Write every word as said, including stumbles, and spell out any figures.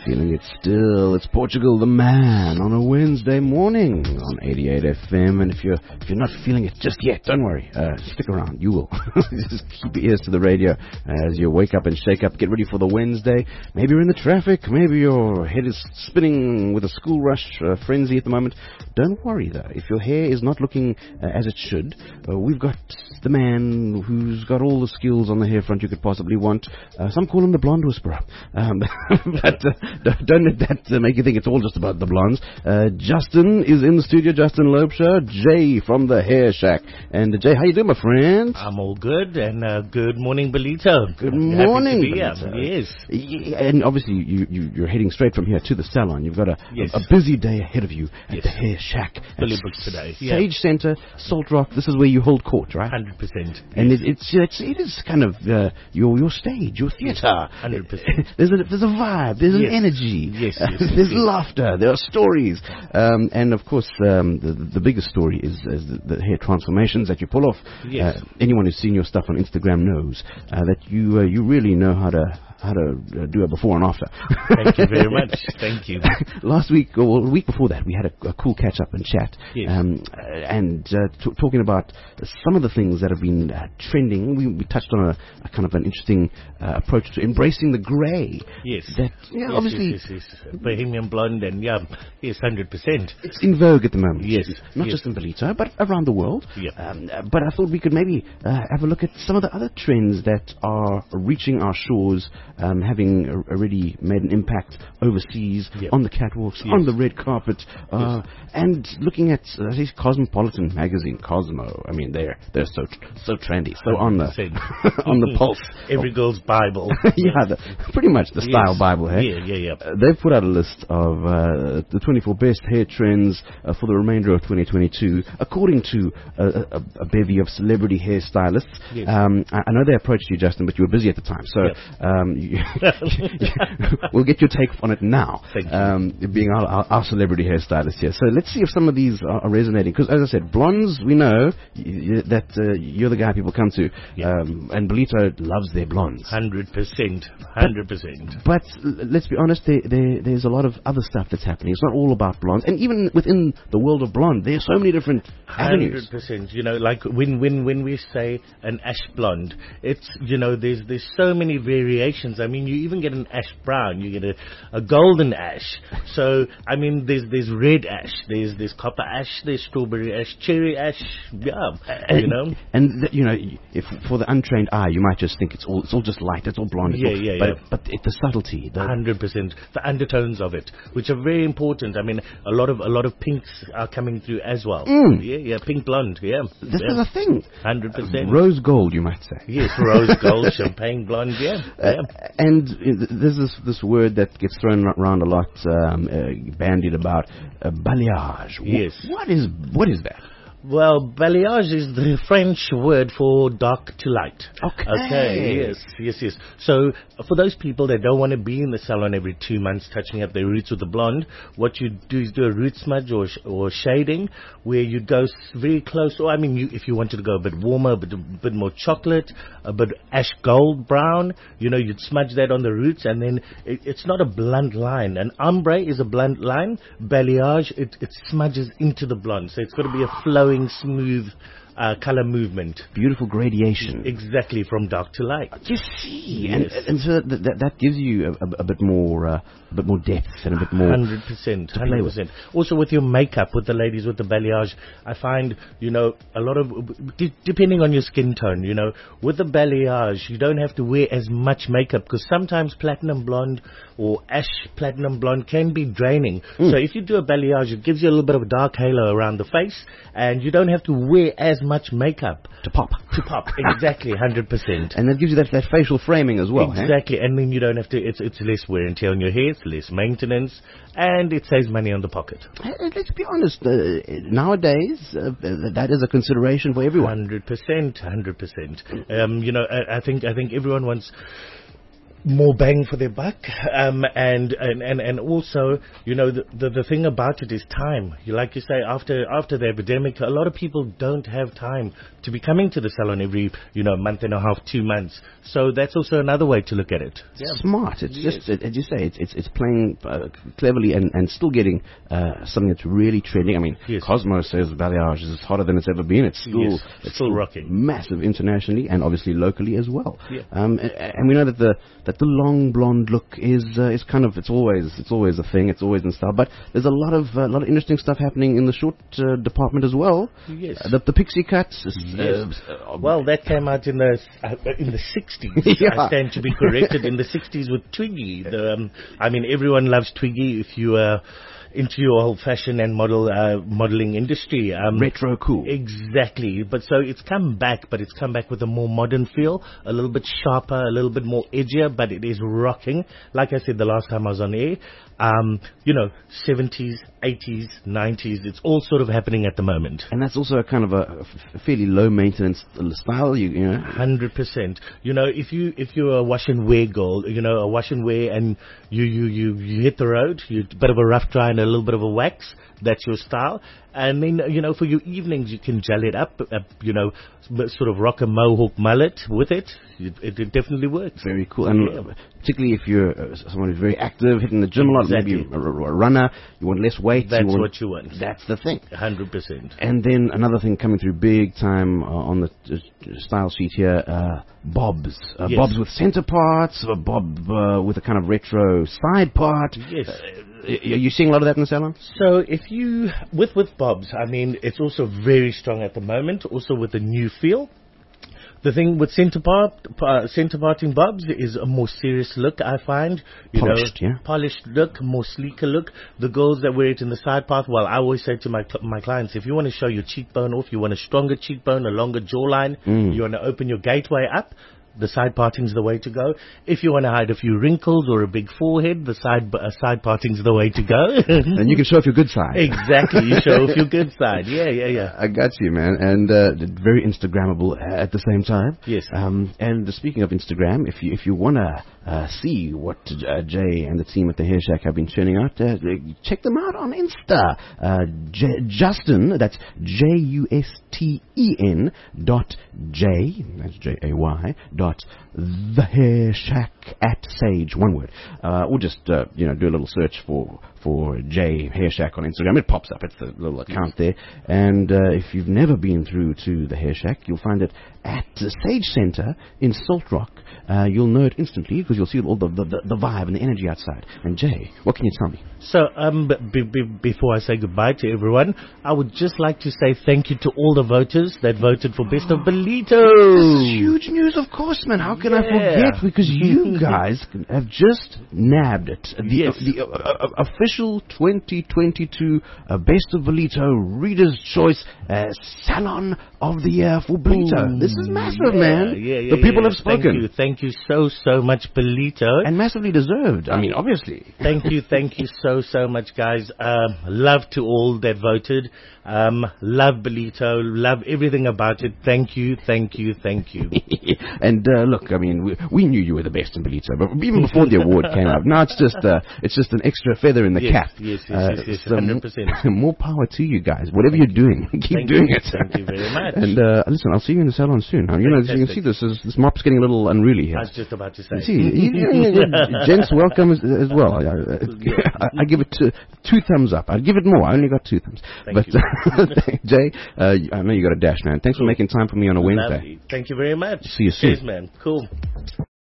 feeling it still. It's Portugal the Man on a Wednesday morning on eighty-eight F M. And if you're if you're not feeling it just yet, don't worry. Uh, stick around. You will. Just keep your ears to the radio as you wake up and shake up. Get ready for the Wednesday. Maybe you're in the traffic. Maybe your head is spinning with a school rush uh, frenzy at the moment. Don't worry though. If your hair is not looking uh, as it should, uh, we've got the man who's got all the skills on the hair front you could possibly want. Uh, some call him the blonde whisperer. Um, but uh, don't let that uh, make you think it's all just about the blondes. Uh, Justin is in the studio. Justin Loubser, Jay from the Hair Shack. And uh, Jay, how you doing, my friend? I'm all good, and uh, good morning, Belito. Good morning, Belito. Yes. Yeah, and obviously you, you, you're heading straight from here to the salon. You've got a, yes. a, a busy day ahead of you at yes. the Hair Shack. Fully booked today. Sage yeah. Center, Salt Rock. This is where you hold court, right? one hundred percent. And yes. it, it's, it's it is kind of uh, your your stage, your theater. one hundred percent. There's a there's a vibe. There's yes. an energy. Yes. Uh, yes there's yes. laughter. There are stories. Um, and of course, um, the the biggest story is, is the, the hair transformations that you pull off. Yes. Uh, anyone who's seen your stuff on Instagram knows uh, that you uh, you really know how to. how to uh, do a before and after. Thank you very much. Thank you. Last week, or the week before that, we had a, a cool catch-up and chat. Yes. Um, uh, and uh, t- talking about some of the things that have been uh, trending. We, we touched on a, a kind of an interesting uh, approach to embracing the grey. Yes. That, yeah, yes, obviously... Yes, yes, yes. Bohemian blonde and, yeah, yes, one hundred percent. It's in vogue at the moment. Yes. Not yes. just in Belito, but around the world. Yeah. Um, uh, but I thought we could maybe uh, have a look at some of the other trends that are reaching our shores, um, having already made an impact overseas, yep. on the catwalks, yes. on the red carpet, uh, yes. and looking at uh, this Cosmopolitan magazine, Cosmo. I mean, they're they're so so trendy, so on the on the pulse. Every girl's Bible. yeah, the, pretty much the style yes. Bible. Hey? Yeah, yeah, yeah. Uh, they've put out a list of uh, the twenty-four best hair trends uh, for the remainder of twenty twenty-two, according to uh, a, a bevy of celebrity hairstylists. Yes. Um, I, I know they approached you, Justin, but you were busy at the time, so yep. um, you, we'll get your take on it now. Thank you. Um, being our, our, our celebrity hairstylist here. So let's see if some of these are, are resonating. Because as I said, blondes, we know y- y- that uh, you're the guy people come to. Yeah. Um, and Belito loves their blondes. one hundred percent. one hundred percent. But, but let's be honest, there, there, there's a lot of other stuff that's happening. It's not all about blondes. And even within the world of blonde, there are so many different avenues. one hundred percent. You know, like when, when, when we say an ash blonde, it's, you know, there's, there's so many variations. I mean, you even get an ash brown, you get a, a golden ash. So, I mean, there's there's red ash, there's there's copper ash, there's strawberry ash, cherry ash, yeah, and, you know. And, th- you know, if for the untrained eye, you might just think it's all it's all just light, it's all blonde. It's yeah, all, yeah, but, yeah. But it, the subtlety. The one hundred percent. The undertones of it, which are very important. I mean, a lot of a lot of pinks are coming through as well. Mm. Yeah, yeah, pink blonde, yeah. This yeah. is a thing. one hundred percent. Uh, rose gold, you might say. Yes, rose gold, champagne blonde, yeah. Uh, yeah. And uh, there's this, this word that gets thrown around a lot, um, uh, bandied about, uh, balayage. Yes. W- what is what is that? Well, balayage is the French word for dark to light. Okay. Okay, yes, yes, yes. So, for those people that don't want to be in the salon every two months touching up their roots with the blonde, what you do is do a root smudge or sh- or shading, where you go s- very close, or I mean, you, if you wanted to go a bit warmer, a bit, a bit more chocolate, a bit ash gold brown, you know, you'd smudge that on the roots, and then it, it's not a blunt line. An ombre is a blunt line. Balayage, it, it smudges into the blonde, so it's got to be a flowing, smooth uh, color movement. Beautiful gradation. Exactly, from dark to light. You see, Yes. and, and so th- that that gives you a, a, a bit more, uh, a bit more depth and a bit more. one hundred percent, one hundred percent. Also with your makeup, with the ladies with the balayage, I find, you know, a lot of, d- depending on your skin tone, you know, with the balayage, you don't have to wear as much makeup, because sometimes platinum blonde or ash platinum blonde can be draining. Mm. So if you do a balayage, it gives you a little bit of a dark halo around the face, and you don't have to wear as much makeup to pop. To pop, exactly, one hundred percent. And that gives you that, that facial framing as well. Exactly, eh? and then you don't have to, it's, it's less wear and tear on your hair, it's less maintenance, and it saves money on the pocket. Uh, let's be honest, uh, nowadays, uh, that is a consideration for everyone. one hundred percent, one hundred percent. Um, you know, I, I think I think everyone wants... more bang for their buck, um, and, and, and, and also, you know, the, the the thing about it is time. You like you say, after after the epidemic, a lot of people don't have time to be coming to the salon every, you know, month and a half, two months. So that's also another way to look at it. Yeah. Smart. It's yes. just, as you say, it's it's, it's playing uh, cleverly and, and still getting uh, something that's really trending. I mean, yes. Cosmo says balayage is hotter than it's ever been. It's still yes. it's still rocking, massive internationally and obviously locally as well. Yeah. Um, and, and we know that the that the long blonde look is uh, is kind of it's always it's always a thing. It's always in style. But there's a lot of a uh, lot of interesting stuff happening in the short uh, department as well. Yes. Uh, the, the pixie cuts. Yes. Uh, well, that came out in the uh, in the sixties. Yeah. I stand to be corrected. In the sixties with Twiggy. The, um, I mean, everyone loves Twiggy. If you are into your whole fashion and model uh, modeling industry, um, retro cool. Exactly. But so it's come back, but it's come back with a more modern feel, a little bit sharper, a little bit more edgier. But it is rocking. Like I said the last time I was on air, um, you know, seventies, eighties, nineties. It's all sort of happening at the moment. And that's also a kind of a, a fairly low maintenance style. You, you know, hundred percent. You know, if you if you're a wash and wear girl, you know, a wash and wear, and you you you you hit the road, you a bit of a rough dry and a little bit of a wax. That's your style. And then, you know, for your evenings, you can gel it up, uh, you know, sort of rock a mohawk mullet with it. It, it, it definitely works. Very cool. And yeah. particularly if you're uh, someone who's very active, hitting the gym a lot, exactly. maybe a, a runner, you want less weight. That's you want, what you want. That's the thing. one hundred percent. And then another thing coming through big time uh, on the uh, style sheet here, uh, bobs. Uh, yes. Bobs with center parts, a bob uh, with a kind of retro side part. Yes. Uh, Are you seeing a lot of that in the salon? So if you, with, with bobs, I mean, it's also very strong at the moment, also with the new feel. The thing with center part, uh, center parting bobs is a more serious look, I find. You polished, know, yeah. Polished look, more sleeker look. The girls that wear it in the side part, well, I always say to my my clients, if you want to show your cheekbone off, you want a stronger cheekbone, a longer jawline, mm. you want to open your gateway up, the side parting's the way to go. If you want to hide a few wrinkles or a big forehead, the side uh, side parting's the way to go. And you can show off your good side. Exactly, you show off your good side. Yeah, yeah, yeah. I got you, man. And uh, very Instagrammable at the same time. Yes. Um, and speaking of Instagram, if you if you want to uh, see what uh, Jay and the team at the Hair Shack have been churning out, uh, check them out on Insta. Uh, J- Justin, that's J U S T E N dot J, that's J A Y, dot the Hair Shack at Sage, one word. Uh, or just, uh, you know, do a little search for, for J Hair Shack on Instagram. It pops up. It's the little account there. And uh, if you've never been through to the Hair Shack, you'll find it at the Sage Center in Salt Rock. Uh, you'll know it instantly because you'll see all the, the, the vibe and the energy outside. And Jay, what can you tell me? So, um, b- b- before I say goodbye to everyone, I would just like to say thank you to all the voters that voted for Best of Ballito. This is huge news, of course, man. How can yeah. I forget? Because you guys have just nabbed it. The, yes. the uh, uh, official twenty twenty-two uh, Best of Ballito Reader's Choice uh, Salon of the Year for Ballito. This is massive, yeah, man. Yeah, yeah, the people yeah. have spoken. Thank you. Thank you so, so much, Ballito. And massively deserved. I mean, obviously. Thank you. Thank you so, so much, guys. Um, love to all that voted. Um, love Ballito. Love everything about it. Thank you. Thank you. Thank you. And uh, look, I mean, we, we knew you were the best in Ballito, but even before the award came out, now it's just uh, it's just an extra feather in the yes, cap. Yes, yes, uh, yes, yes, so one hundred percent. More power to you guys. Whatever you're doing, keep Thank doing you. it. Thank you very much. And uh, listen, I'll see you in the salon soon. You know, as you can see, this is, this mop's getting a little unruly here. I was just about to say. See, you, you, gents, welcome as, as well. I, I, I give it two, two thumbs up. I'd give it more. I only got two thumbs. Thank but you. uh, Jay, uh, I know you got a dash, man. Thanks cool. for making time for me on a Wednesday. Lovely. Thank you very much. See you soon. Cheers, man. Cool.